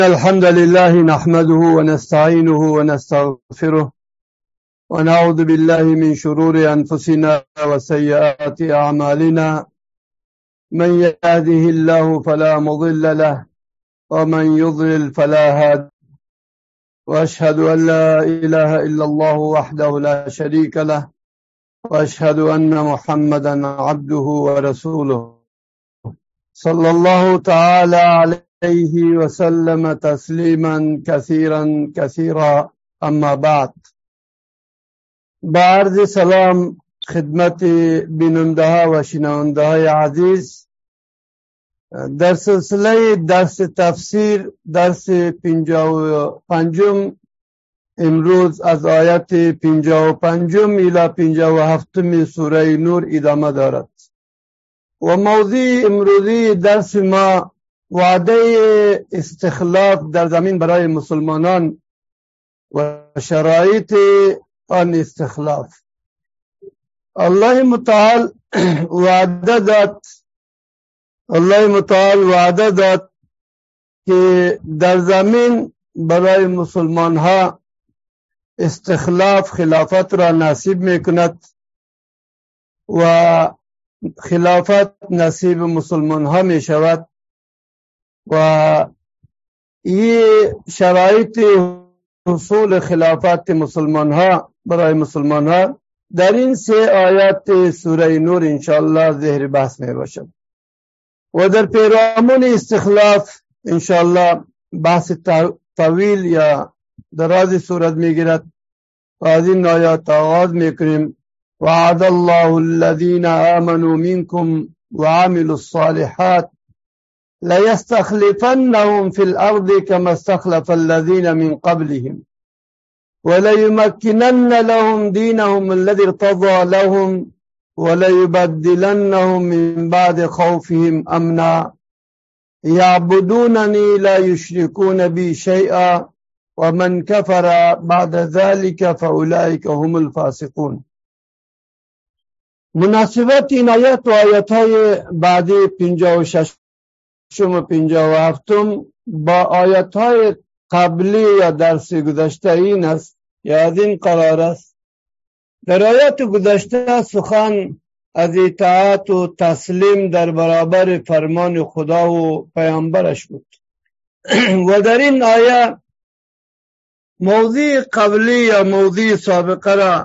الحمد لله نحمده ونستعينه ونستغفره ونعوذ بالله من شرور أنفسنا وسيئات أعمالنا من يهده الله فلا مضل له ومن يضلل فلا هادي وأشهد أن لا إله إلا الله وحده لا شريك له وأشهد أن محمدا عبده ورسوله صلى الله تعالى عليه وسلم تسلیما كثيرا كثيرا اما بعد. با عرض سلام خدمت بیننده ها و شنونده های عزیز، در سلسله درس تفسیر درس 55 امروز از آیت 55 الی 57 سوره نور ادامه دارد و موضوع امروزی درس ما وعده استخلاف در زمین برای مسلمانان و شرایط آن استخلاف. الله متعال وعده داد که در زمین برای مسلمان ها استخلاف خلافت را نصیب میکند و خلافت نصیب مسلمان ها می شود و این شرایط حصول خلافت مسلمان ها برای مسلمان ها در این 3 آیات سوره نور انشاءالله زهر بحث می باشد و در پیرامون استخلاف انشاءالله بحث طویل یا دراز صورت می گیرد و از این آیات آغاز می کنیم. وعد الله الذين آمنوا منكم وعملوا الصالحات ليستخلفنهم في الأرض كما استخلف الذين من قبلهم وليمكنن لهم دينهم الذي ارتضى لهم وليبدلنهم من بعد خوفهم أمنا يعبدونني لا يشركون بي شيئا ومن كفر بعد ذلك فأولئك هم الفاسقون. مناسبت این آیات و آیات های بعدی 56 و 57 با آیات های قبلی یا درس گذشته این است یا از این قرار است. در آیات گذشته سخن از اطاعت و تسلیم در برابر فرمان خدا و پیامبرش بود و در این آیه موضوع قبلی یا موضوع سابقه را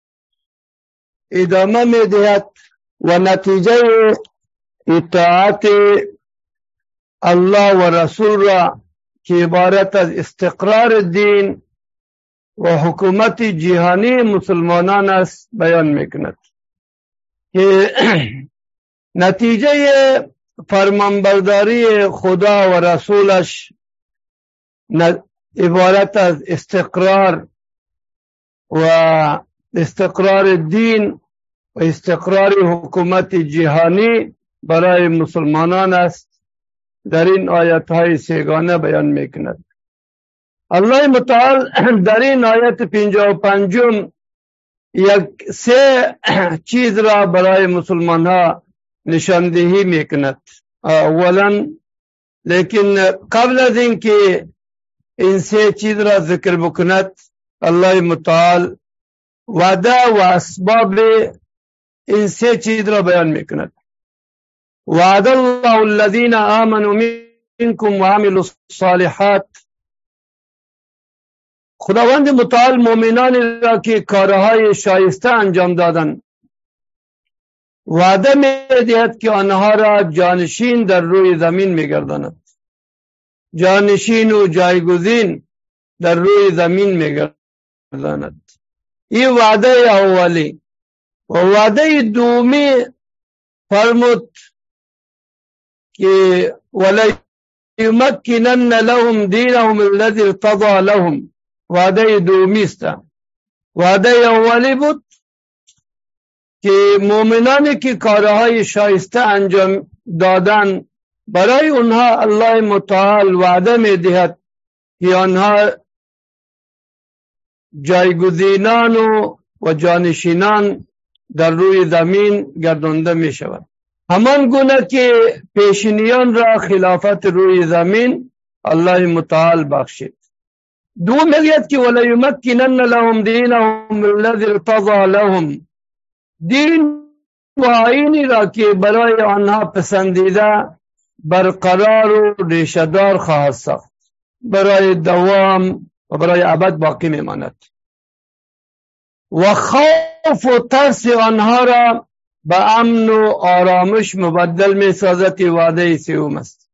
ادامه می دهد و نتیجه اطاعت الله و رسول را که عبارت از استقرار دین و حکومت جهانی مسلمانان است بیان می کند که نتیجه فرمانبرداری خدا و رسولش عبارت از استقرار و استقرار دین و استقرار حکومت جهانی برای مسلمانان است. در این آیات های 3 بیان میکند. الله متعال در این آیت 55 3 چیز را برای مسلمان ها نشاندهی میکند. اولا لیکن قبل از اینکه این 3 چیز را ذکر بکند، الله متعال وعده و اسباب این 3 چیز را بیان میکند. وعد الله الذين آمنوا منكم وعملوا الصالحات. خداوند متعال مؤمنانی را که کارهای شایسته انجام دادند وعده میدهد که آنها را جانشین در روی زمین میگرداند. جانشین و جایگزین در روی زمین میگرداند. این وعده اولی. و وعده دومی فرمود که وَلَيُمَكِّنَنَّ لَهُمْ دِينَهُمْ الَّذِي ارْتَضَى لَهُمْ. وعده دومی است. وعده اولی بود که مؤمنانی که کارهای شایسته انجام دادن برای اونها الله متعال وعده میدهد که آنها جایگزینان و جانشینان در روی زمین گردانده می شود. همان گونه که پیشینیان را خلافت روی زمین الله متعال بخشید. دوم میگوید که ولیمکنن لهم دینهم الذی ارتضی لهم، دین و آیینی را که برای آنها پسندیده برقرار و ریشه‌دار خواهد ساخت، برای دوام و برای ابد باقی میماند. و خوف و ترس آنها را به امن و آرامش مبدل می سازد. وعده سوم است.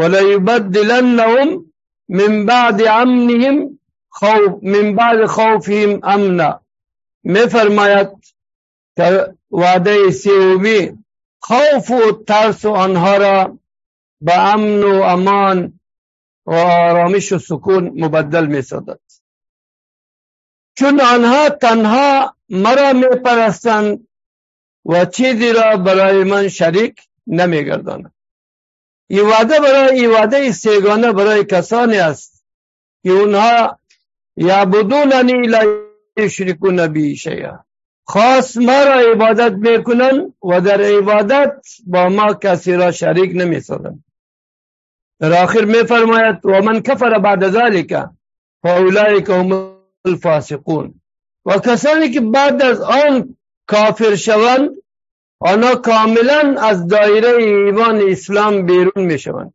وليبدلنهم من بعد امنهم من بعد خوفهم امنا، می فرماید که وعده سومی خوف و ترس آنها را به امن و امان و آرامش و سکون مبدل می سازد، چون آنها تنها مرا می پرستند و چیزی را برای من شریک نمی گردانند. این وعده سیگانه برای کسانی است که اونها یعبدوننی لا یشرکون بی شیئا، خاص ما را عبادت میکنند و در عبادت با ما کسی را شریک نمی سازند. در آخر می فرماید و من کفر بعد ذلك فاولئک هم الفاسقون، و کسانی که بعد از آن کافر شوند آنها کاملا از دایره ایمان اسلام بیرون می شوند،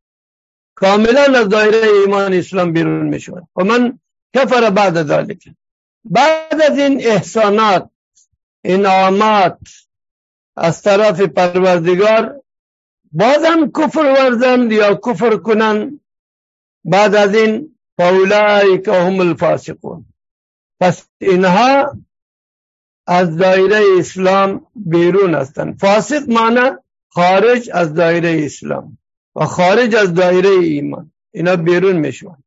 کاملا از دایره ایمان اسلام بیرون می شوند. و من کفر بعد ذلك، بعد از این احسانات انعامات از طرف پروردگار بازم کفر ورزند یا کفر کنند، بعد از این فاولئک هم الفاسقون، پس اینها از دایره اسلام بیرون هستند. فاسق معنی خارج از دایره اسلام و خارج از دایره ایمان، اینا بیرون میشوند.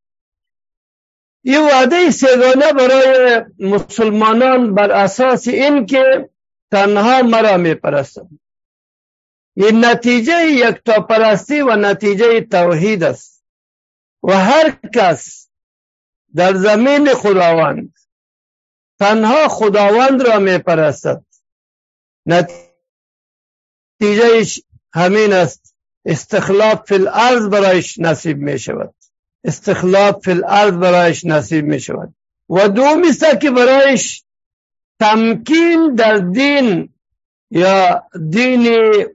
این وعده سگانه برای مسلمانان بر اساس این که تنها مرا میپرستند. این نتیجه یکتاپرستی و نتیجه توحید است و هر کس در زمین خداوند تنها خداوند را میپرستد نتیجه همین است، استخلاف فی الارض برایش نصیب می شود، استخلاف فی الارض برایش نصیب می شود. و دوم است که برایش تمکین در دین یا دین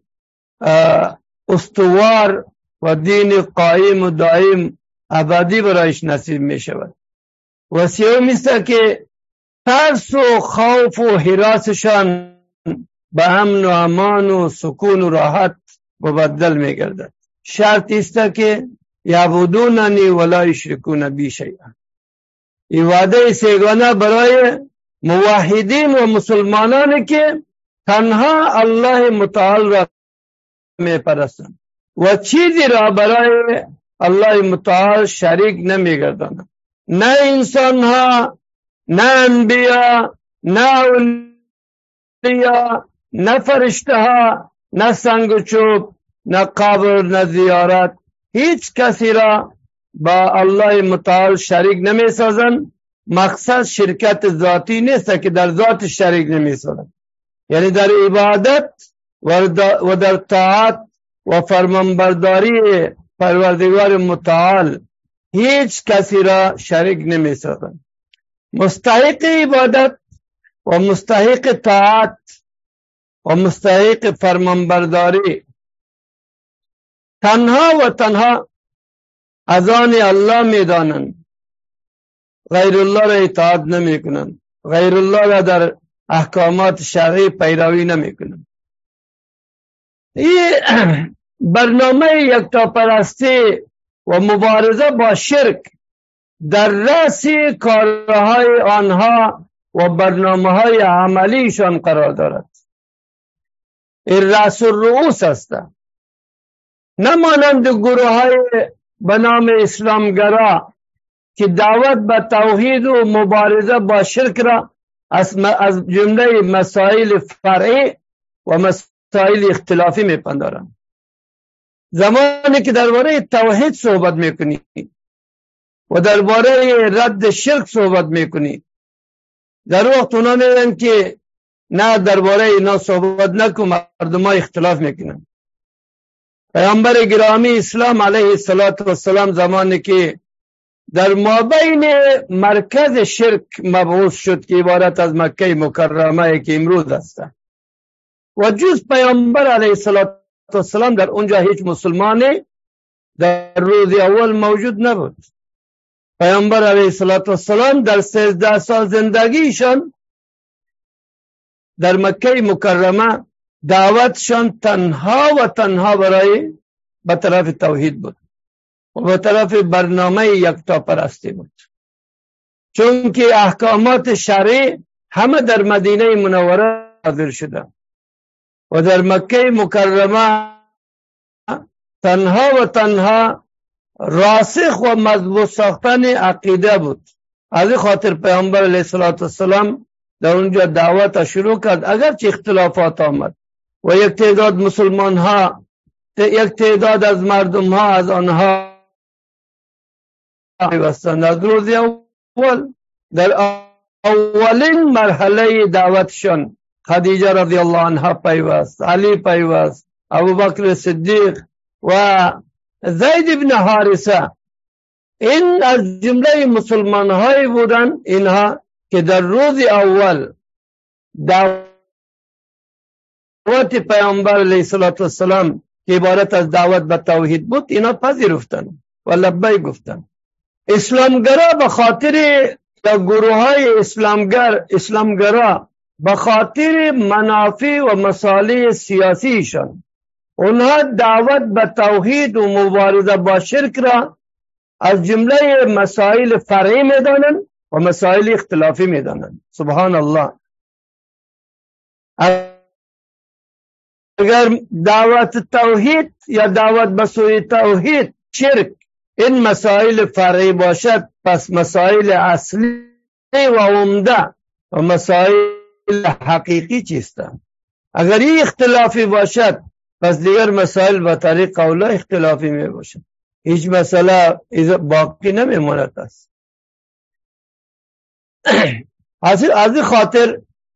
استوار و دین قائم و دائم ابدی برایش نصیب می شود. و سوم است که ترس و خوف و هراسشان به امن و امان و سکون و راحت مبدل می گردد. شرط است که یعبدوننی ولا یشرکون بی شیئا. این وعده سیگانه برای موحدین و مسلمانانی که تنها الله متعال را می پرستند و چیزی را برای الله متعال شریک نمی گردانند، نه انسان ها، نه انبیا، نه اولیا، نه فرشته ها، نه سنگ و چوب، نه قبر، نه زیارت، هیچ کسی را با الله متعال شریک نمی سازند. مقصد شرکت ذاتی نیست که در ذات شریک نمی سازند، یعنی در عبادت و در طاعت و فرمانبرداری پروردگار متعال هیچ کسی را شریک نمی سازند. مستحق عبادت و مستحق طاعت و مستحق فرمانبرداری تنها و تنها از آن الله می دانند، غیر الله را اطاعت نمی کنند، غیر الله را در احکامات شرعی پیروی نمی کنند. این برنامه یکتاپرستی و مبارزه با شرک در رأس کارهای آنها و برنامه‌های عملیشان قرار دارد. این رأس الرؤوس است، نه مانند گروه‌های به نام اسلامگرا که دعوت به توحید و مبارزه با شرک را از جمله مسائل فرعی و مسائل اختلافی میپندارند. زمانی که درباره توحید صحبت میکنی و درباره رد شرک صحبت میکنی، در وقت اونا میگن که نه درباره اینا صحبت نکن، مردم ها اختلاف میکنن. پیامبر گرامی اسلام علیه السلام زمانی که در مابین مرکز شرک مبعوث شد که عبارت از مکه مکرمه که امروز است و جز پیامبر علیه السلام در اونجا هیچ مسلمانی در روز اول موجود نبود. پیامبر علیه السلام در 13 سال زندگیشان در مکه مکرمه دعوتشان تنها و تنها برای به طرف توحید بود و به طرف برنامه یکتاپرستی بود، چون که احکامات شرعی همه در مدینه منوره صادر شده و در مکه مکرمه تنها و تنها راسخ و مضبوط ساختن عقیده بود. از این خاطر پیامبر علیه السلام در اونجا دعوت شروع کرد، اگرچه اختلافات آمد و یک تعداد مسلمان ها، یک تعداد از مردم ها از آنها پیوستند. از روز اول در اولین مرحله دعوتشان خدیجه رضی الله عنها پیوست، علی پیوست، ابوبکر صدیق و زید بن حارثه. این از جمله مسلمان های بودند اینها که در روز اول دعوت پیامبر علیه السلام که عبارت از دعوت به توحید بود اینا پذیرفتند و لبیک گفتند. اسلامگرا به خاطر یا گروه های اسلامگرا به خاطر منافع و مصالح سیاسیشان اونها دعوت به توحید و مبارزه با شرک را از جمله مسائل فرعی میدانند و مسائل اختلافی میدانند. سبحان الله. اگر دعوت توحید یا دعوت به سوی توحید شرک این مسائل فرعی باشد، پس مسائل اصلی و عمده و مسائل حقیقی چیستند؟ اگر این اختلافی باشد پس دیگر مسائل به طریق قولا اختلافی می باشد، هیچ مسئله باقی نمی ماند است. از این خاطر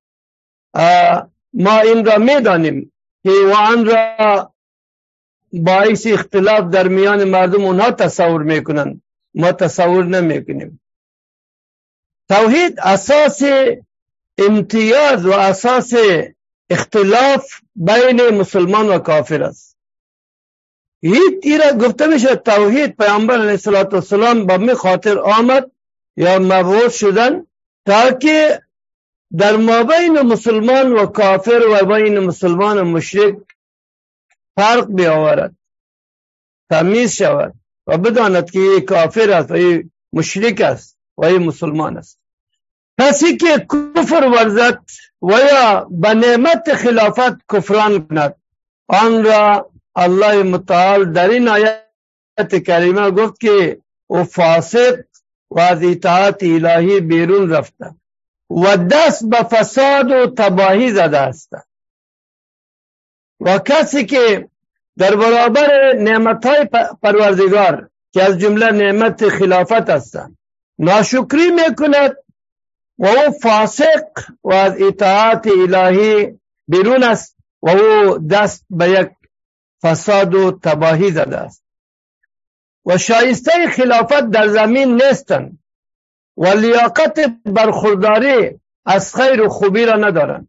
ما این را می دانیم که وان را باعث اختلاف در میان مردم اونها تصور میکنند، ما تصور نمیکنیم. توحید اساس امتیاز و اساس اختلاف بین مسلمان و کافر است. هیچ را گفته میشه توحید پیامبر علیه السلام به می خاطر آمد یا مبعوث شدن تاکه در مابین مسلمان و کافر و بین مسلمان و مشرک فرق بیاورد، تمیز شود و بداند که یک کافر است و یک مشرک است و یک مسلمان است. کسی که کفر ورزد و یا به نعمت خلافت کفران کند آن را الله متعال در این آیت کریمه گفت که او فاسق و از اطاعت الهی بیرون رفته و دست به فساد و تباهی زده است. و کسی که در برابر نعمتهای پروردگار که از جمله نعمت خلافت هستند ناشکری میکند و او فاسق و از اطاعت الهی بیرون است و او دست به یک فساد و تباهی زده است و شایسته خلافت در زمین نیستند و لیاقت برخورداری از خیر و خوبی را ندارند.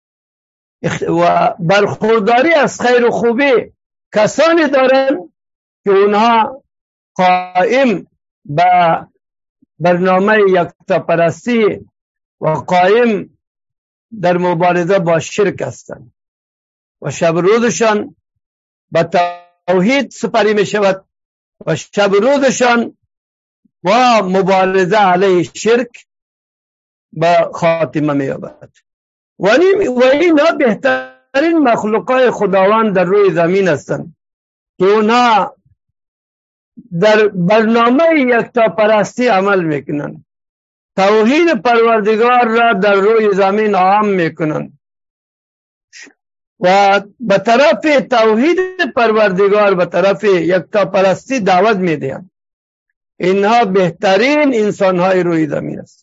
و برخورداری از خیر و خوبی کسانی دارند که اونها قائم به برنامه یکتاپرستی و قائم در مبارزه با شرک هستند و شب روزشان به توحید سپری می شود و شب روزشان و مبارزه علیه شرک به خاتمه می یابد. و اینا بهترین مخلوقات خداوند در روی زمین هستند که اونا در برنامه یکتاپرستی عمل میکنند، توحید پروردگار را در روی زمین عام میکنند و به طرف توحید پروردگار به طرف یکتاپرستی دعوت میدهند. اینها بهترین انسانهای روی زمین است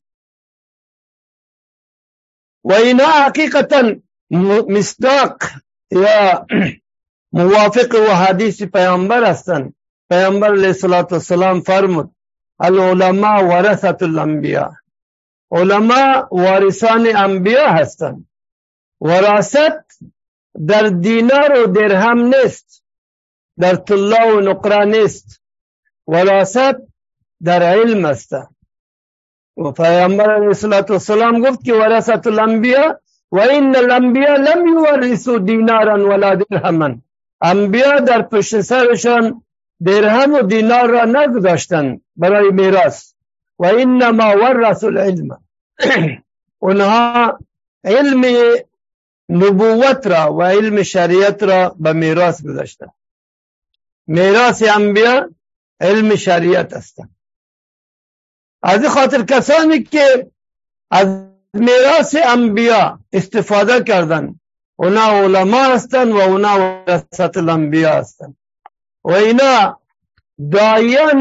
و اینها حقیقتا مصداق یا موافق و حدیث پیامبر هستند. پیامبر علیه السلام فرمود العلماء ورثة الانبیاء، علما وارثان انبیا هستند. وراثت در دینار و درهم نیست، در طلا و نقره نیست، وراثت در علم است. و پیامبر علیه السلام گفت که ورثة الانبیاء و این الانبیاء لم یورثوا دینارا ولا درهما، انبیا در پشت سرشان درهم و دینار را نگذاشتند برای میراث. و انما ورثوا العلم، اونها علم نبوت را و علم شریعت را به میراث گذاشتند. میراث انبیا علم شریعت است. از این خاطر کسانی که از میراث انبیا استفاده کردند اونا علما هستند و اونا ورثة الانبیا هستند. و اینا داعیان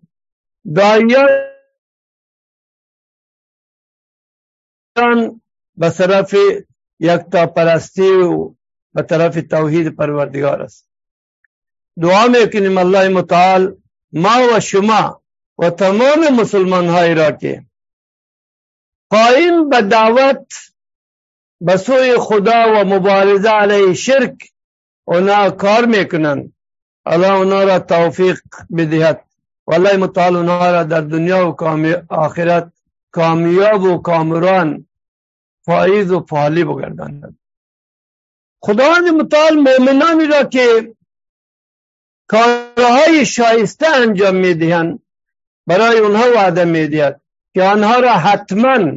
به طرف یکتا پرستی و به طرف توحید پروردگار است. دعا میکنیم الله متعال ما و شما و تمام مسلمان های را که قائم به دعوت به سوی خدا و مبارزه علیه شرک اونا کار میکنند، الله اونا را توفیق بدهد و الله متعال اونا را در دنیا و آخرت کامیاب و کامران فائز و فعالی بگرداند. خداوند متعال مؤمنانی را که کارهای شایسته انجام میدهند برای اونها وعده میدهد که آنها را حتما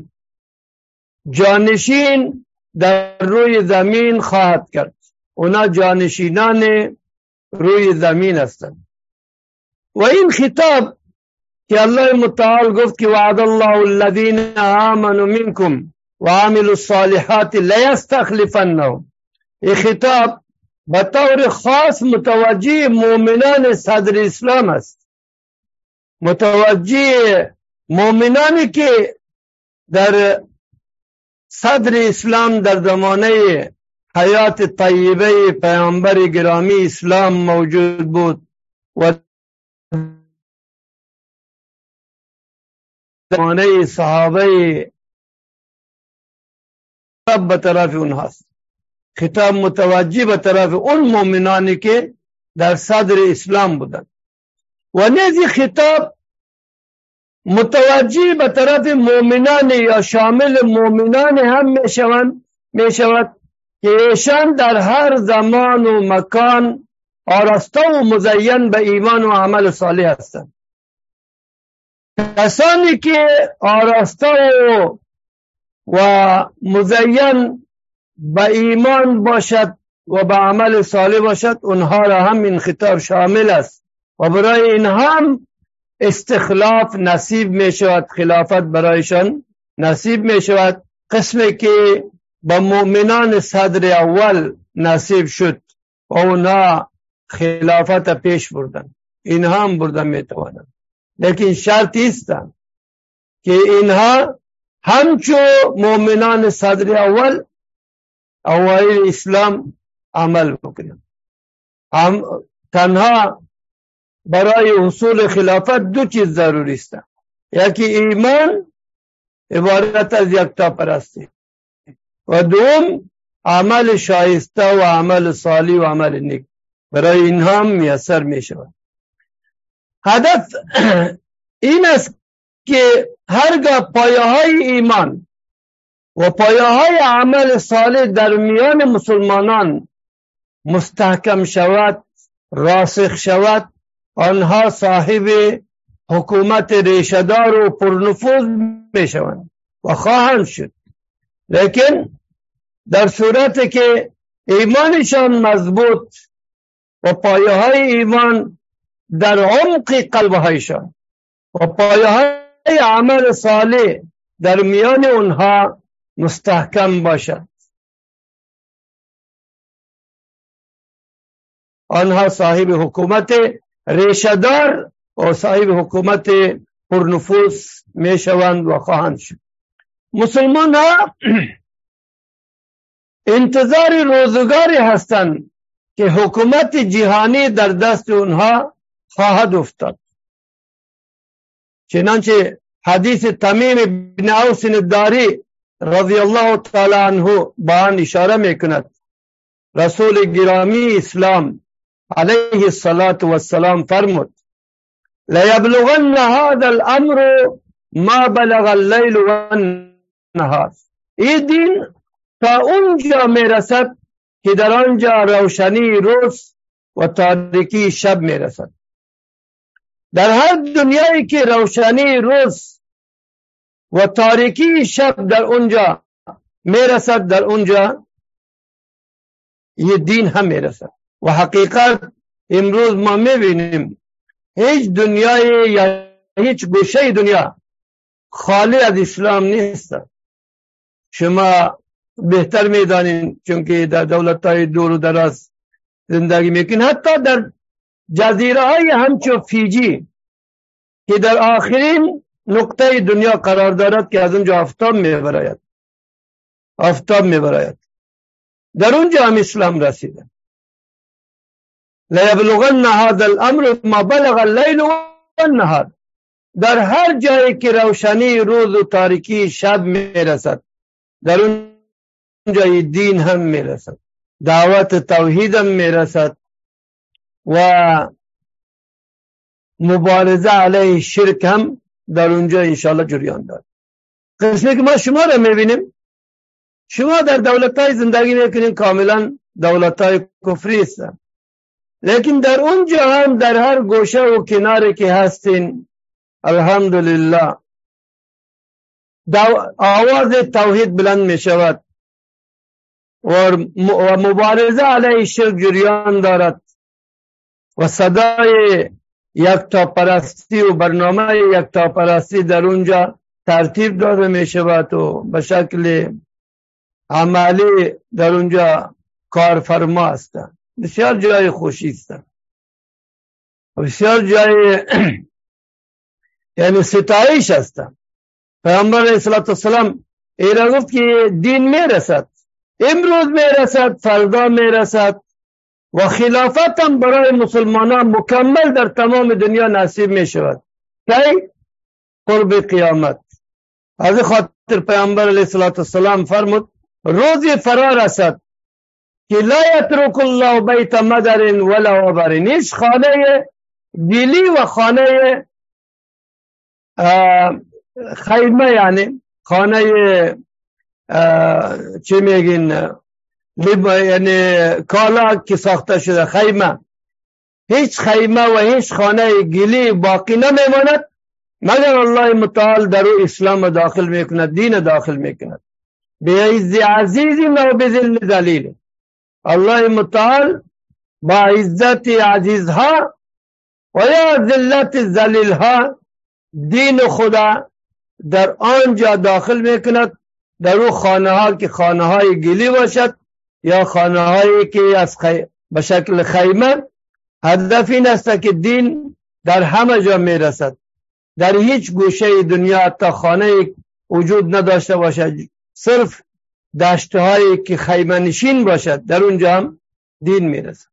جانشین در روی زمین خواهد کرد. اونا جانشینان روی زمین هستند. و این خطاب که الله متعال گفت که وعد الله الذین آمنوا منکم و عملوا الصالحات لیستخلفنهم، این خطاب به طور خاص متوجه مؤمنان صدر اسلام است، متوجه مؤمنانی که در صدر اسلام در زمانه حیات طیبه پیامبر گرامی اسلام موجود بود و زمانه صحابه به طرف اونهاست. خطاب متوجه به طرف اون مؤمنانی که در صدر اسلام بودند و نیز خطاب متوجه به طرف مؤمنان یا شامل مؤمنان هم می شود که ایشان در هر زمان و مکان آراسته و مزین به ایمان و عمل صالح هستند. کسانی که آراسته و مزین به ایمان باشد و به عمل صالح باشد اونها را هم این خطاب شامل است و برای اینها هم استخلاف نصیب می شود، خلافت برایشان نصیب می شود، قسمی که با مؤمنان صدر اول نصیب شد و اونا خلافت پیش بردن، اینها هم بردن می توانند. لیکن شرطی است که اینها همچو مؤمنان صدر اول اوایل اسلام عمل بکنند. تنها برای حصول خلافت دو چیز ضروری است، یکی ایمان عبارت از یکتا پرستی و دوم عمل شایسته و عمل صالح و عمل نیک. برای اینها هم میسر می شود. هدف این است که هرگاه پایه‌های ایمان و پایه‌های عمل صالح در میان مسلمانان مستحکم شود، راسخ شود، آنها صاحب حکومت ریشه‌دار و پرنفوذ می شوند و خواهند شد. لیکن در صورتی که ایمانشان مضبوط و پایه‌های ایمان در عمق قلب‌هایشان و پایه‌های عمل صالح در میان اونها مستحکم باشد، آنها صاحب حکومت ریشه‌دار و صاحب حکومت پرنفوذ می شوند و خواهند شد. مسلمان ها انتظار روزگاری هستند که حکومت جهانی در دست اونها خواهد افتاد. چنانچه حدیث تمیم بن اوس الداری رضی الله تعالی عنه با آن اشاره میکند. رسول گرامی اسلام علیه الصلاة والسلام فرمود: لیبلغن هذا الامر ما بلغ اللیل والنهار. این دین تا اونجا میرسد که در آنجا روشنی روز و تاریکی شب میرسد. در هر دنیایی که روشنی روز و تاریکی شب در اونجا میرسد، در اونجا یه دین هم میرسد. و حقیقت امروز ما میبینیم هیچ دنیای یا هیچ گوشه دنیا خالی از اسلام نیست. شما بهتر میدانین چون که در دولت‌های دور و دراز زندگی میکنین. حتی در جزیره های همچون فیجی که در آخرین نقطه دنیا قرار دارد که از اونجا آفتاب میبراید، در اونجا هم اسلام رسیده. لیبلغن هذا الامر ما بلغ اللیل والنهار. در هر جایی که روشنی روز و تاریکی شب میرسد، در اونجا دین هم میرسد، دعوت توحید هم میرسد و مبارزه علیه شرک هم در اونجا انشاءالله جریان دارد. قسمی که ما شما را میبینیم، شما در دولت‌های زندگی میکنین کاملا دولت‌های کفری هستند، لیکن در اونجا هم در هر گوشه و کناری که هستین الحمدلله آواز توحید بلند می شود و مبارزه علیه شرک جریان دارد و صدای یکتاپرستی و برنامه یکتاپرستی در اونجا ترتیب داده می شود و به شکل عملی در اونجا کارفرما هستند. بسیار جای خوشی هستند، بسیار جای یعنی ستایش هستند. پیامبر علیه السلام ایرا گفت که دین میرسد، امروز میرسد، فردا میرسد و خلافت هم برای مسلمانان مکمل در تمام دنیا نصیب میشود که قرب قیامت. از خاطر پیامبر علیه السلام فرمود روزی فرا رسد که لا یترک الله بیت مدر ولا وبر. هیچ خانه گلی و خانه خیمه، یعنی خانه چی میگین یعنی کالا که ساخته شده خیمه، هیچ خیمه و هیچ خانه گلی باقی نمیماند مگر الله متعال در او اسلام داخل میکند، دین داخل میکند. بعز عزیز و بذل ذلیل. الله متعال با عزت عزیزها و یا ذلت ذلیلها دین خدا در آنجا داخل میکند، در او خانه ها که خانه های گلی باشد یا خانه هایی که از به شکل خیمه. هدف این است که دین در همه جا میرسد، در هیچ گوشه دنیا تا خانه وجود نداشته باشد، صرف دشت هایی که خیمه نشین باشد در اونجا هم دین میرسد.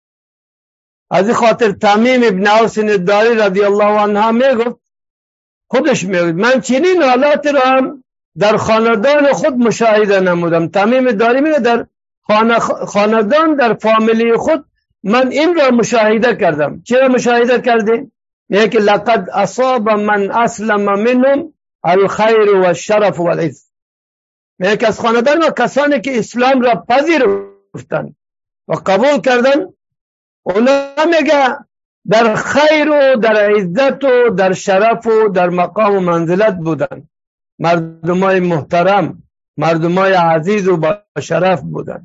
از این خاطر تمیم ابن اوس الداری رضی الله عنه میگفت، خودش میگفت من چنین حالات را هم در خاندان خود مشاهده نمودم. تمیم داری میگه در خاندان، در فامیلی خود من این را مشاهده کردم. چرا مشاهده کردیم؟ میگه که لقد اصاب من اسلم منهم الخیر و الشرف و العز. میگه که از خاندان و کسانی که اسلام را پذیرفتند و قبول کردن، اونا میگه در خیر و در عزت و در شرف و در مقام و منزلت بودن، مردمای محترم، مردمای عزیز و با شرف بودن.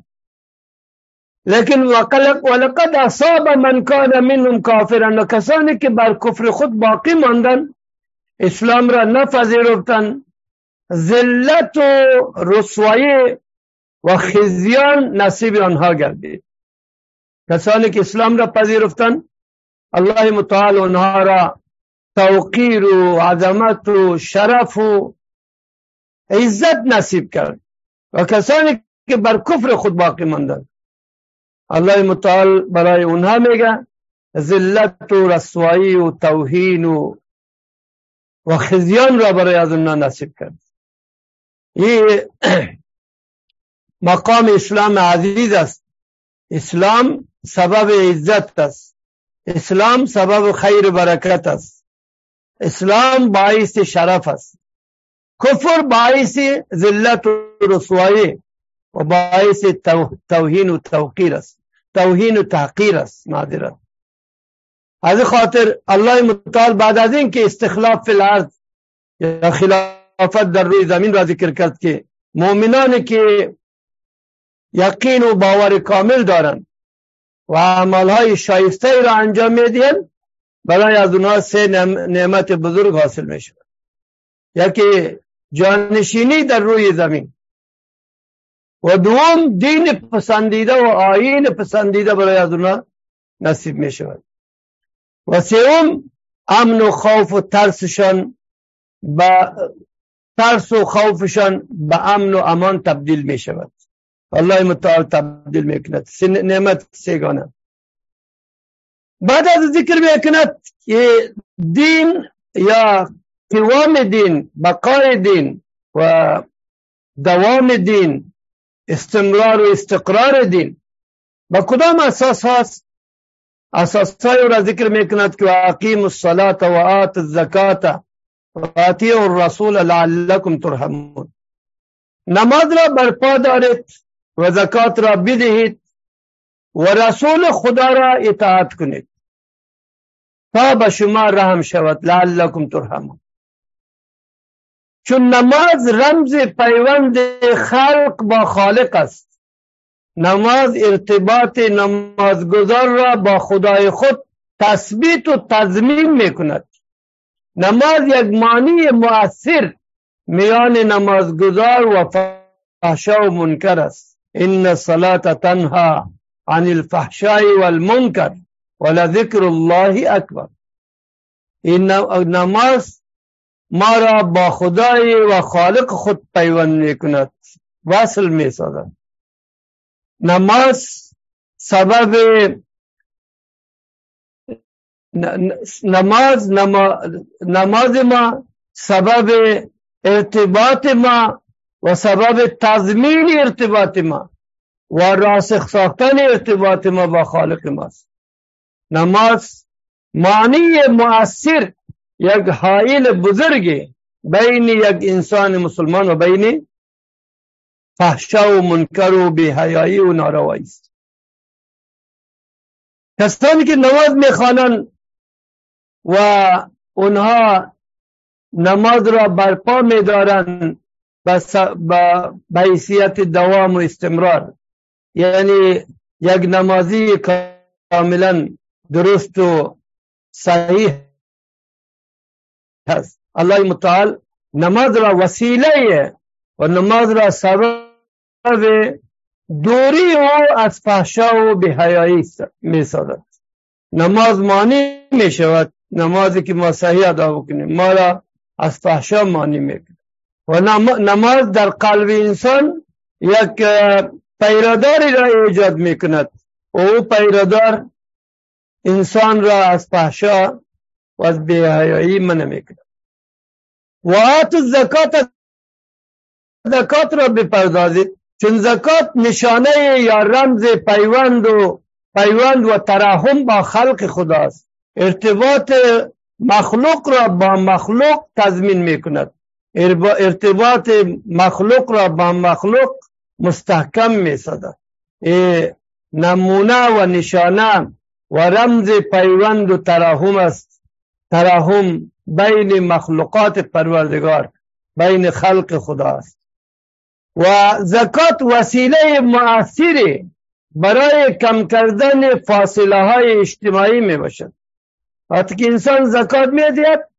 لیکن ولقد اصاب من کان منهم کافرا. کسانی که بر کفر خود باقی ماندن، اسلام را نپذیرفتن، ذلت و رسوایی و خزیان نصیب آنها گردید. کسانی که اسلام را پذیرفتن، الله متعال آنها را توقیر و عظمت و شرف و عزت نصیب کرد، و کسانی که بر کفر خود باقی ماندند الله متعال برای اونها میگه ذلت و رسوایی و توهین و خزیان را برای از اونها نصیب کرد. این مقام اسلام عزیز است. اسلام سبب عزت است. اسلام سبب خیر و برکت است. اسلام باعث شرف است. کفر باعث ذلت و رسوایی و باعث توهین و توقیر است. توهین و تحقیر است. معذرت. از خاطر الله متعال بعد از این که استخلاف فی الارض یا خلافت در روی زمین را ذکر کرد که مؤمنانی که یقین و باور کامل دارند و عملهای شایسته را انجام میدهند برای از اونها سه نعمت بزرگ حاصل می شود. یکی جانشینی در روی زمین و دوم دین پسندیده و آیین پسندیده برای از اونها نصیب می شود و سوم امن و خوف و ترسشان ترس و خوفشان به امن و امان تبدیل می شود. الله متعال تبدیل می کند. نعمت سیگانه. بعد از ذکر می کند که دین یا قوام دین، بقای دین و دوام دین، استمرار و استقرار دین با کدام اساس هست؟ اساسای را ذکر می کند که اقیموا الصلاة و آتوا الزکاة و اطیعوا الرسول لعلکم ترحمون. نماز را برپا دارید و زکات را بدهید و رسول خدا را اطاعت کنید تا به شما رحم شود لعلکم ترحمون. چون نماز رمز پیوند خلق با خالق است. نماز ارتباط نمازگزار را با خدای خود تثبیت و تضمین می کند. نماز یک مانع مؤثر میان نمازگزار و فحشا و منکر است. ان الصلاة تنهی عن الفحشاء والمنکر ولذکر الله اکبر. این نماز ما را با خدای و خالق خود پیوند می کند، وصل می سازد. نماز ما سبب ارتباط ما و سبب تضمین ارتباط ما و راسخ ساختن ارتباط ما با خالق ماست. نماز مانع مؤثر یک حائل بزرگی بین یک انسان مسلمان و بین فحشا و منکر و بی‌حیایی و ناروایی است. کسانی که نماز میخوانند و اونها نماز را برپا میدارند به حیثیت دوام و استمرار، یعنی یک نمازی کاملا درست و صحیح هست. الله متعال نماز را وسیله و نماز را سبب دوری او از فحشا و بی‌حیایی می سازد. نماز مانع می شود. نمازی که ما صحیح ادا بکنیم ما را از فحشا مانع می کند و نماز در قلب انسان یک پیراداری را ایجاد می کند و او پیرادار انسان را از فحشا و از بی‌حیایی منع می کند. و آتوا الزکات، زکات را بپردازید، چون زکات نشانه یا رمز پیوند و ترحم با خلق خداست. ارتباط مخلوق را با مخلوق تضمین می کند. ارتباط مخلوق را با مخلوق مستحکم می سازد. نمونه و نشانه و رمز پیوند و ترحم است. ترحم بین مخلوقات پروردگار، بین خلق خدا است. و زکات وسیله مؤثری برای کم کردن فاصله های اجتماعی می باشد. وقتی که انسان زکات می دهد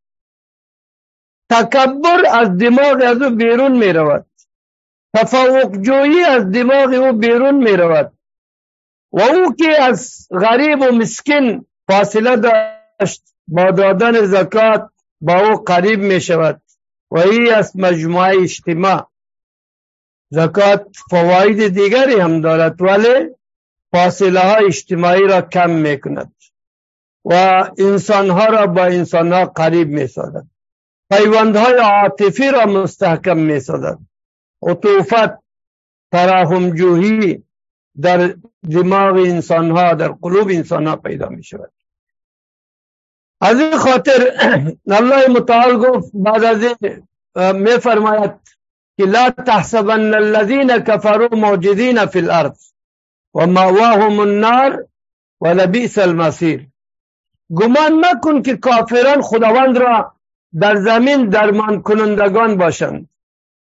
تکبر از دماغ از او بیرون می رود، تفوق جویی از دماغ او بیرون می رود و او که از غریب و مسکین فاصله داشت با دادن زکات با او قریب می شود و این از مجموعه اجتماع. زکات فواید دیگری هم دارد ولی فاصله های اجتماعی را کم میکند و انسانها را با انسانها قریب میسازد، پیوندهای عاطفی را مستحکم میسازد، عطوفت، ترحم‌جویی در دماغ انسانها، در قلوب انسانها پیدا می شود. از این خاطر الله متعال گفت بعد از این می فرماید که لا تحسبن الذين كفروا موجودين في الارض ومأواهم النار ولبئس المصير. گمان مکن که کافران خداوند را در زمین درمان کنندگان باشند،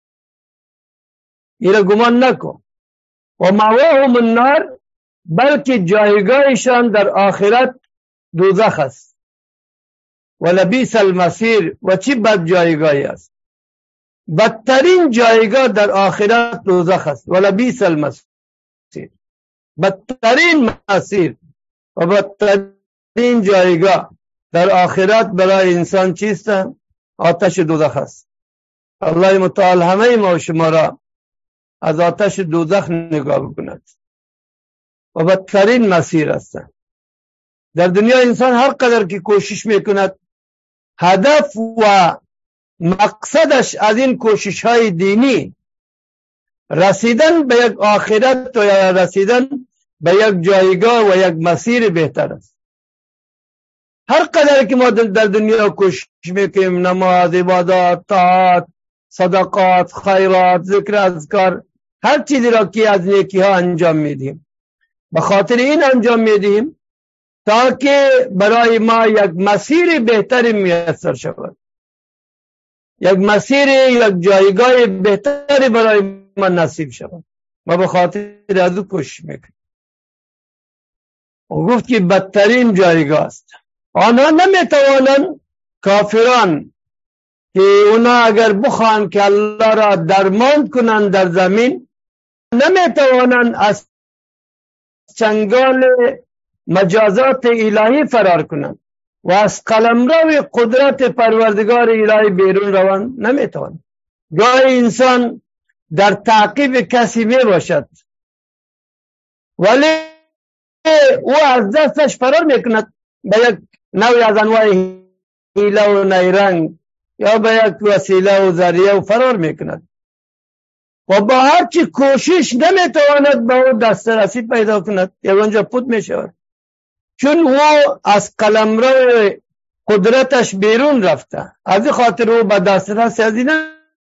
این گمان نکن. و مأواهم النار، بلکه جایگاهشان در آخرت دوزخ است. و لبئس المصیر، و چی بد جایگاهی است، بدترین جایگاه در آخرت دوزخ است. و لبئس المصیر، بدترین مسیر و بدترین جایگاه در آخرت برای انسان چیست؟ آتش دوزخ است. الله متعال همه ما و شما را از آتش دوزخ نگاه بکند و بدترین مسیر است. در دنیا انسان هر قدر که کوشش میکند، هدف و مقصدش از این کوشش های دینی رسیدن به یک آخرت و یا رسیدن به یک جایگاه و یک مسیر بهتر است. هر قدر که ما در دنیا کوشش میکنیم، نماز، عبادات، طاعات، صدقات، خیرات، ذکر، اذکار، هر چیزی را که از نیکی ها انجام میدیم، به خاطر این انجام میدیم تا که برای ما یک مسیر بهتری میسر شود، یک مسیر، یک جایگاه بهتری برای ما نصیب شود. ما به خاطر از او کوشش میکنیم. و گفت که بدترین جایگاه است. آنها نمیتوانند، کافران، که اونا اگر بخوان که الله را درمان کنند در زمین، نمیتوانند از چنگال مجازات الهی فرار کنند و از قلمرو قدرت پروردگار الهی بیرون روند نمیتوانند. گاهی انسان در تعقیب کسی می باشد ولی او از دستش فرار میکند به یک نوعی از انواع حیله و نیرنگ یا به یک وسیله و ذریعه و فرار میکند و با هرچی کوشش نمیتواند به او دسترسی پیدا کند، یک اونجا پود میشود، چون او از قلمرو قدرتش بیرون رفته. از این خاطر او به دسترسی از این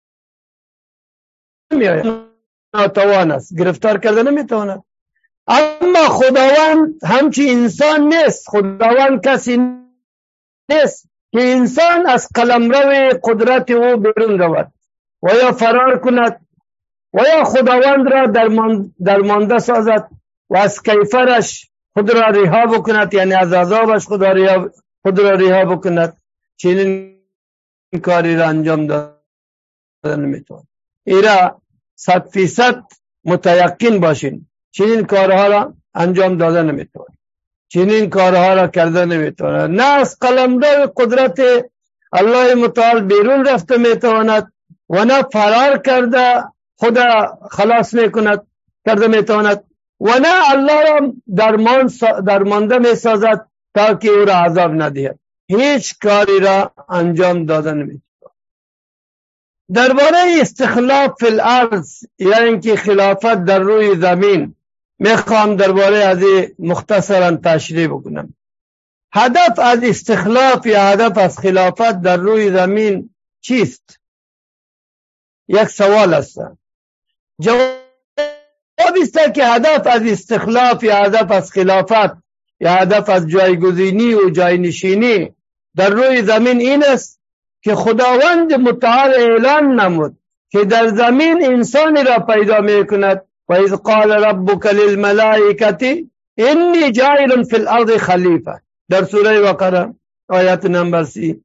نمیآید، ناتوان است، گرفتار کرده نمیتواند. اما خداوند همچی انسان نیست. خداوند کسی نیست که انسان از قلمرو قدرت او بیرون رود و یا فرار کند و یا خداوند را درمانده سازد و از کیفرش خود را رها بکند، یعنی از عذابش خود را رها بکند. چنین کاری را انجام دادن نمیتواند. ایرا 100% متیقن باشین چنین کارها را انجام دادن نمیتواند، چنین کارها را کرده نمیتواند. نه از قلمرو قدرت الله متعال بیرون رفته میتواند و نه فرار کرده خدا خلاص میکند کرده میتواند و نه الله را درمانده میسازد تا که او را عذاب ندهد. هیچ کاری را انجام دادن نمیتواند. درباره استخلاف فی الارض، یعنی که خلافت در روی زمین، میخوام درباره از مختصرا تشریح بکنم. هدف از استخلاف یا هدف از خلافت در روی زمین چیست؟ یک سوال است. جواب است که هدف از استخلاف یا هدف از خلافت یا هدف از جایگزینی و جاینشینی در روی زمین این است که خداوند متعال اعلان نمود که در زمین انسانی را پیدا میکند. و اذ قال ربک للملائکه انی جاعل فی الارض خلیفه، در سوره بقره آیت نمبر 30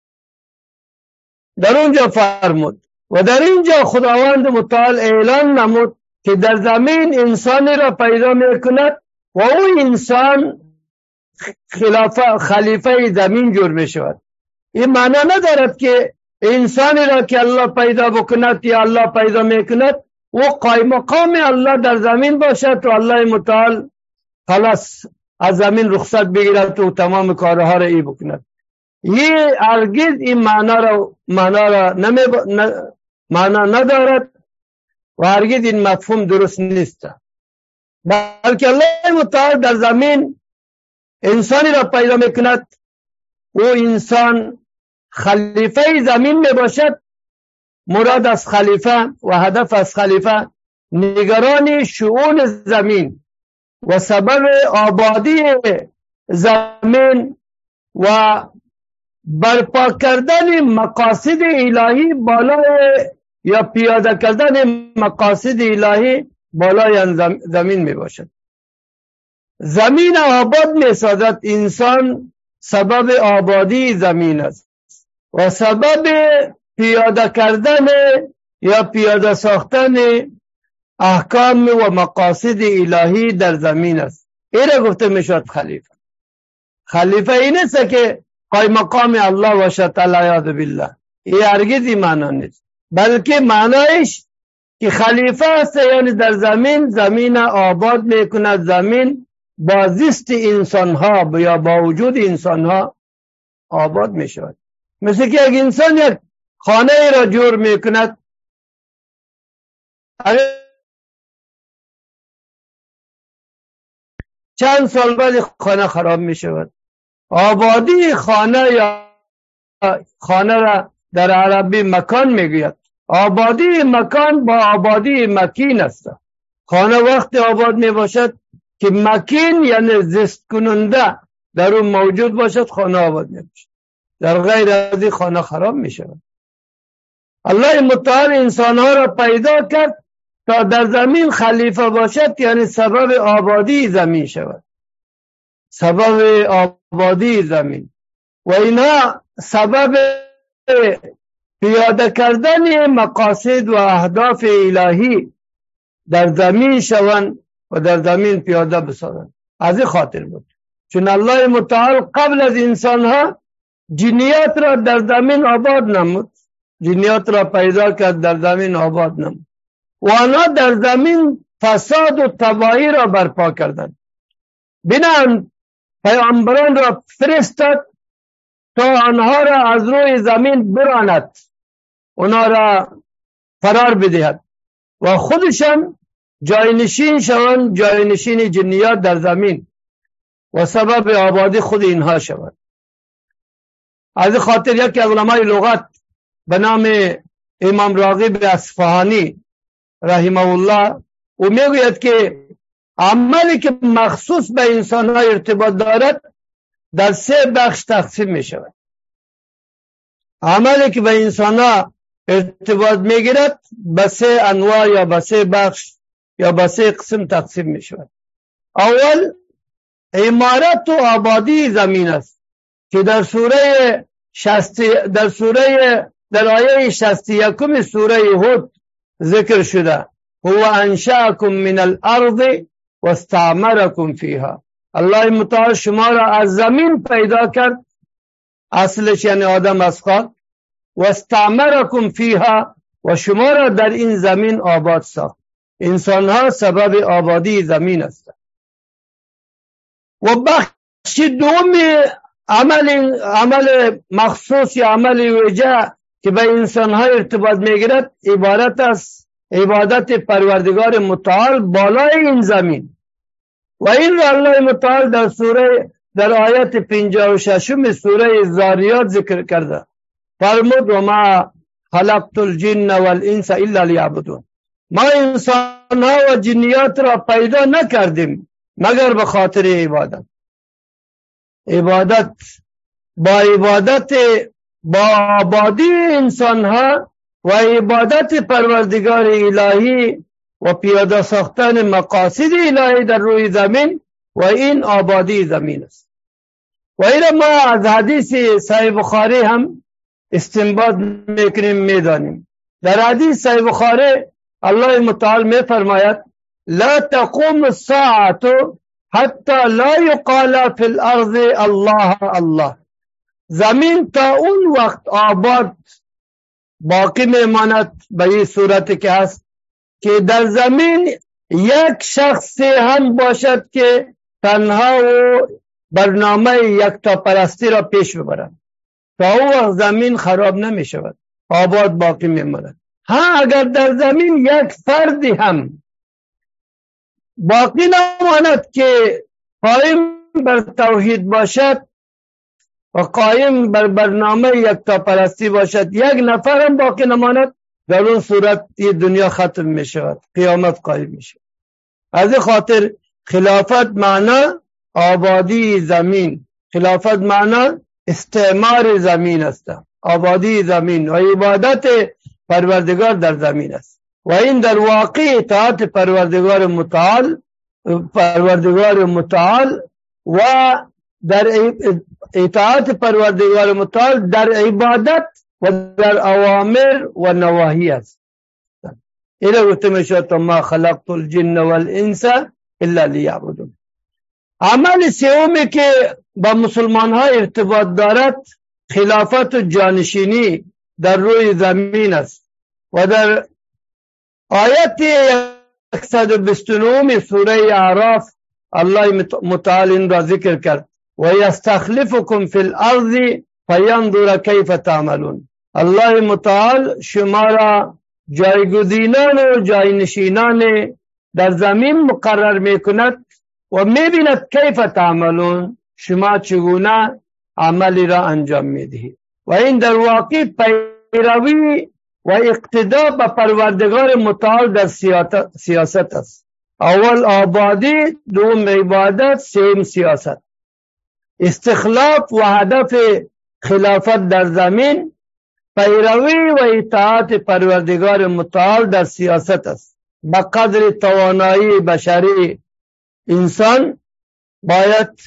در اونجا فرمود. و در اینجا خداوند متعال اعلان نمود که در زمین انسانی را پیدا میکند و او انسان خلیفه زمین جور میشود. این معنی ندارد که انسانی را که الله پیدا بکند یا الله پیدا میکند و قائم مقام الله در زمین باشد و الله متعال خلاص از زمین رخصت بگیرد و تمام کارها را ای بکند. یه هرگز این معنا ندارد و هرگز این مفهوم درست نیست، بلکه الله متعال در زمین انسانی را پیدا میکند و انسان خلیفه زمین می باشد. مراد از خلیفه و هدف از خلیفه نگران شؤون زمین و سبب آبادی زمین و برپا کردن مقاصد الهی بالای یا پیاده کردن مقاصد الهی بالای زمین می باشد. زمین آباد می سازد. انسان سبب آبادی زمین است و سبب پیاده کردن یا پیاده ساختن احکام و مقاصد الهی در زمین است. این گفته می شود خلیفه. خلیفه این است که قائم مقام الله باشد علیه بالله. این هرگز معنی نیست، بلکه معنیش که خلیفه است یعنی در زمین آباد می کند. زمین با زیست انسان ها یا با وجود انسان ها آباد می شود. مثل که یک انسان یک خانه را جور می کند، چند سال بعد خانه خراب می شود. آبادی خانه یا خانه را در عربی مکان می گوید. آبادی مکان با آبادی مکین است. خانه وقت آباد می باشد که مکین یعنی زیست کننده در اون موجود باشد، خانه آباد می باشد. در غیر از این خانه خراب می شود. الله متعال انسانها را پیدا کرد تا در زمین خلیفه باشد، یعنی سبب آبادی زمین شود، سبب آبادی زمین و اینها سبب پیاده کردن مقاصد و اهداف الهی در زمین شوند و در زمین پیاده بسازند. از این خاطر بود چون الله متعال قبل از انسانها جنیات را در زمین آباد نمود، جنیات را پیدا کرد در زمین آباد نمود و آنها در زمین فساد و تباهی را برپا کردند. بنابراین پیامبران را فرستاد تا آنها را از روی زمین براند، آنها را فرار بدهد و خودشان جاینشین شوند، جاینشین جنیات در زمین و سبب آبادی خود اینها شوند. از خاطر یکی از علمای لغت به نام امام راغب اصفهانی رحمه الله او میگوید که عملی که مخصوص به انسان ها ارتباط دارد در 3 بخش تقسیم می شود. عملی که به انسان ها ارتباط می گیرد به 3 انواع یا به 3 بخش یا به 3 قسم تقسیم می شود. اول عمارت و آبادی زمین است که در آیه 61 سوره هود ذکر شده. هو انشأکم من الارض و استعمرکم فیها. الله متعال شما را از زمین پیدا کرد، اصلش یعنی آدم از خاک، و استعمرکم فیها و شما را در این زمین آباد ساخت. انسان ها سبب آبادی زمین هستند. و بخش دوم عمل مخصوص یا عمل وجه که به انسان ها ارتباط میگیرد عبارت از عبادت پروردگار متعال بالای این زمین و این را الله متعال در آیت 56 سوره زاریات ذکر کرده. فرمود و ما خلقت الجن والانس الا لیعبدون. ما انسان ها و جنیات را پیدا نکردیم مگر به خاطر عبادت. با آبادی انسان ها و عبادت پروردگار الهی و پیاده ساختن مقاصد الهی در روی زمین و این آبادی زمین است. و این ما از حدیث صحیح بخاری هم استنباط میکنیم میدانیم. در حدیث صحیح بخاری الله متعال می فرماید لا تقوم الساعة حتی لا یقال فی الارض الله الله. زمین تا اون وقت آباد باقی میماند به این صورت که هست که در زمین یک شخص هم باشد که تنها و برنامه یکتا پرستی را پیش ببرند تا او وقت زمین خراب نمی شود، آباد باقی می ماند. ها، اگر در زمین یک فردی هم باقی نماند که قائم بر توحید باشد و قائم بر برنامه یکتا پرستی باشد، یک نفر هم باقی نماند، در اون صورت این دنیا ختم می شود، قیامت قائم می شود. از این خاطر خلافت معنا آبادی زمین، خلافت معنا استعمار زمین است، آبادی زمین و عبادت پروردگار در زمین است و این در واقع اطاعت پروردگار متعال و در اطاعت پروردگار متعال در عبادت و در اوامر و نواهی است. اینا گفته می شود ما خلقت الجن والانس الا لیعبدون. عمل سومی که با مسلمان ها ارتباط دارد خلافت و جانشینی در روی زمین است و در آیت 129 سوره اعراف الله متعال این را ذکر کرد و یستخلفکم فی الارض فینظر کیف تعملون. الله متعال شما را جایگزینان و جاینشینان در زمین مقرر میکند و میبیند کیف تعملون، شما چگونه عملی را انجام میدهید و این در واقع پیروی و اقتدا به پروردگار متعال در سیاست است. اول آبادی، دوم عبادت، سوم سیاست. استخلاف و هدف خلافت در زمین پیروی و اطاعت پروردگار متعال در سیاست است. به قدر توانایی بشری انسان باید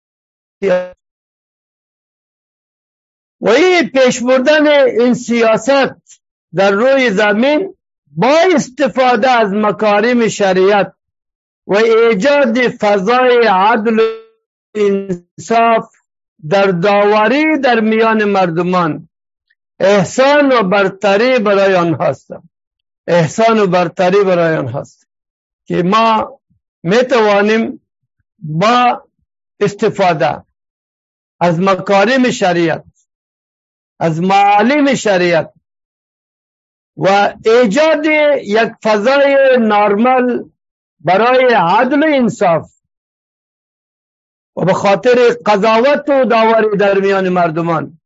و این پیش بردن این سیاست در روی زمین با استفاده از مکارم شریعت و ایجاد فضای عدل و انصاف در داوری در میان مردمان احسان و برتری برای آنها است. احسان و برتری برای آنها است که ما میتوانیم با استفاده از مکارم شریعت، از معالم شریعت و ایجاد یک فضای نرمال برای عدل و انصاف و به خاطر قضاوت و داوری در میان مردمان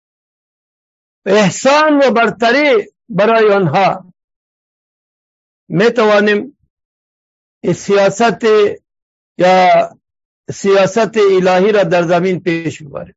احسان و برتری برای آنها میتوانیم سیاست یا سیاست الهی را در زمین پیش ببریم.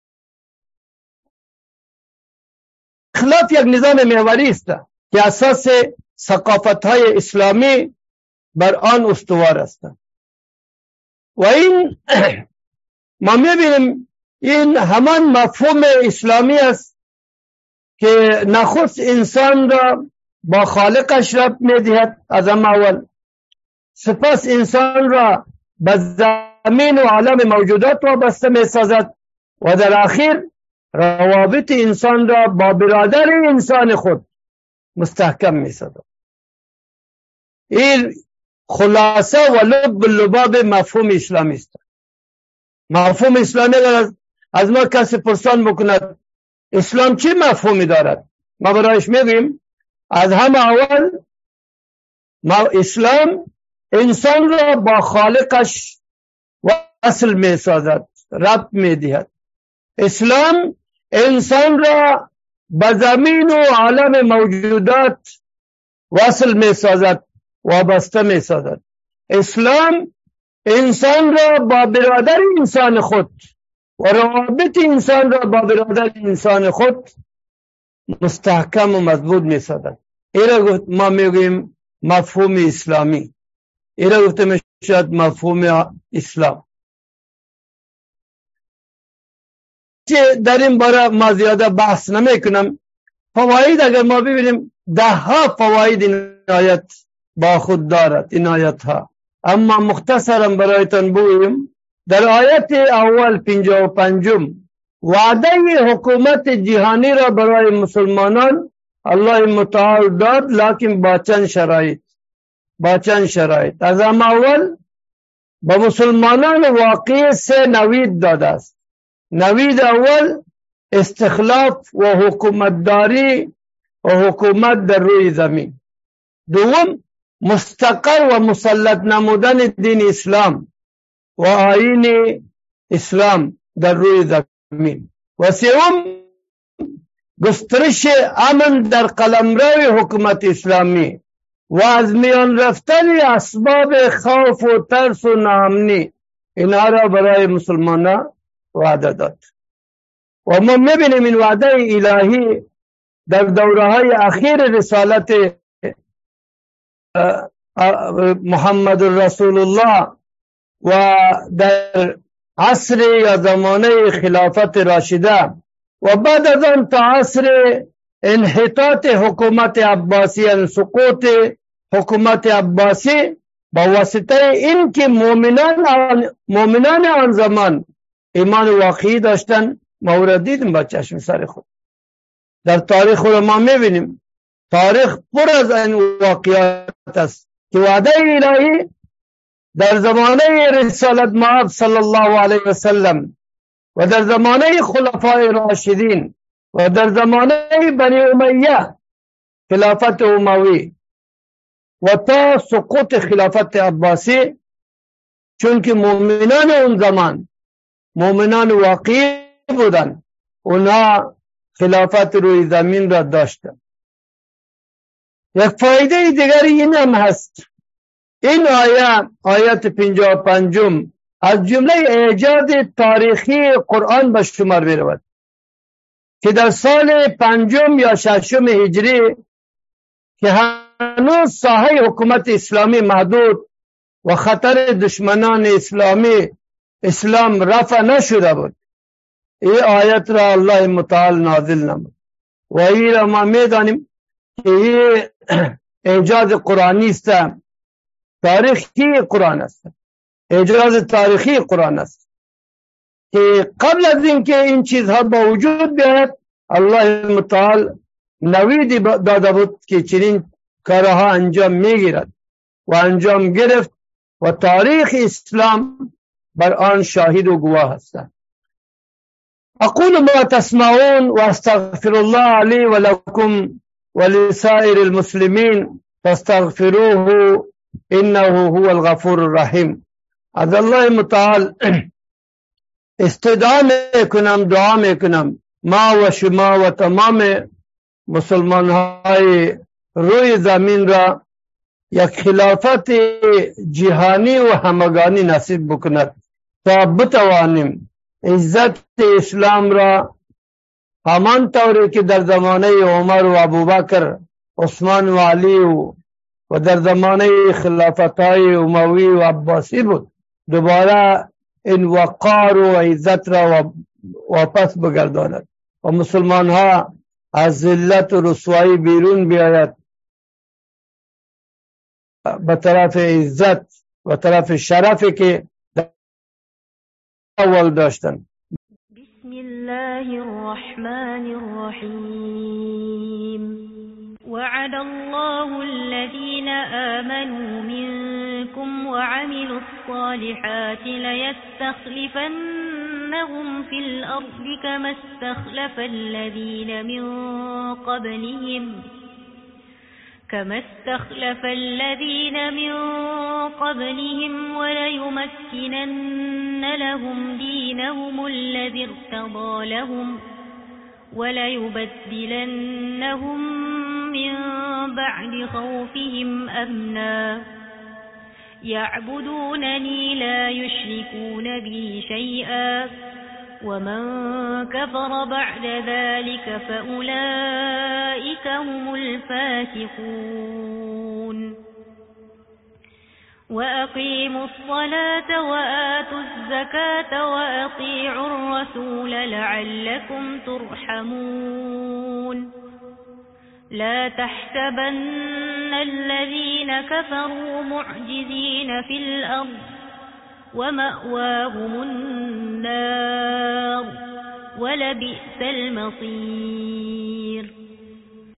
خلاف یک نظام محوری است که اساس ثقافت‌های اسلامی بر آن استوار است و این ما می‌بینیم این همان مفهوم اسلامی است که نخست انسان را با خالقش ربط می‌دهد از اول، سپس انسان را به زمین و عالم موجودات وابسته می‌سازد و در آخر روابط انسان را با برادر انسان خود مستحکم می‌سازد. این خلاصه و لب لباب مفهوم اسلامی است. مفهوم اسلامی از ما کسی پرسان بکند اسلام چه مفهومی دارد، ما برایش میگیم از همه اول اسلام انسان را با خالقش وصل می‌سازد، ربط می‌دهد. اسلام انسان را به زمین و عالم موجودات وصل می‌سازد، وابسته می‌سازد. اسلام انسان را با برادر انسان خود و روابط انسان را با برادر انسان خود مستحکم و مضبوط می‌سازد. این را ما میگیم مفهوم اسلامی، این را گفته میشد مفهوم اسلام. در این باره ما زیاده بحث نمی کنم. فواید اگر ما ببینیم 10 فواید این آیت با خود دارد، این آیت ها، اما مختصرا برایتان بگویم. در آیت اول 55 وعده حکومت جهانی را برای مسلمانان الله متعال داد، لکن با چند شرایط. از اول با مسلمانان واقعی سه نوید داده است. نوید اول استخلاف و حکومتداری و حکومت در روی زمین. دوم مستقر و مسلط نمودن دین اسلام و آیین اسلام در روی زمین. و سوم گسترش امن در قلمرو حکومت اسلامی و از میان رفتن اسباب خوف و ترس و ناامنی. اینها را برای مسلمانان وعده داد و ما میبینیم این وعده الهی در دوره های اخیر رسالت محمد رسول الله و در عصر یا زمانه خلافت راشده و بعد از آن تا عصر انحطاط حکومت عباسی، یعنی سقوط حکومت عباسی، با واسطه این که مؤمنان آن زمان ایمان واقعی داشتن. ما را دیدیم با چشم سر خود در تاریخ رو ما میبینیم. تاریخ پر از این واقعات است که وعده الهی در زمانه رسالت مآب صلی الله علیه و سلم و در زمانه خلفای راشدین و در زمانه بنی امیه خلافت اموی و تا سقوط خلافت عباسی، چون که مؤمنان اون زمان مؤمنان واقعی بودن، اونا خلافت روی زمین را داشتن. یک فایده دیگری این هم هست، این آیت 55 از جمله ایجاد تاریخی قرآن به شمار می رود که در سال 5 یا 6 هجری که هنوز ساحه حکومت اسلامی محدود و خطر دشمنان اسلام رفع نشده بود، این آیت را الله متعال نازل نمود و این را ما می دانیم که این اعجاز قرآنی است، تاریخی قرآن است، اعجاز تاریخی قرآن است که قبل از اینکه این چیزها با وجود بیاید الله متعال نویدی داده بود که چنین کارها انجام میگیرد و انجام گرفت و تاریخ اسلام بر آن شاهد و گواه هستند. اقول ما تسمعون واستغفر الله لي ولكم ولسائر المسلمين فاستغفروه انه هو الغفور الرحیم. از الله متعال استدعا میکنم، دعا میکنم ما و شما و تمام مسلمان های روی زمین را یک خلافت جهانی و همگانی نصیب بکند تا بتوانیم عزت اسلام را همان طوری که در زمانه عمر و ابوبکر، عثمان و علی و در زمانه خلافت‌های اموی و عباسی بود، دوباره این وقار و عزت را واپس بگرداند و مسلمان ها از ذلت و رسوایی بیرون بیاید به طرف عزت و طرف شرفی که اول داشتن. بسم الله الرحمن الرحیم. وعد الله الذين آمنوا منكم وعملوا الصالحات ليستخلفنهم في الأرض كما استخلف الذين من قبلهم وليمكنن لهم دينهم الذي ارتضى لهم وليبدلنهم من بعد خوفهم أمنا يعبدونني لا يشركون بي شيئا ومن كفر بعد ذلك فأولئك هم الفاسقون. وأقيموا الصلاة وآتوا الزكاة وأطيعوا الرسول لعلكم ترحمون. لا تحسبن الذين كفروا معجزين في الأرض ومأواهم النار ولبئس المصير.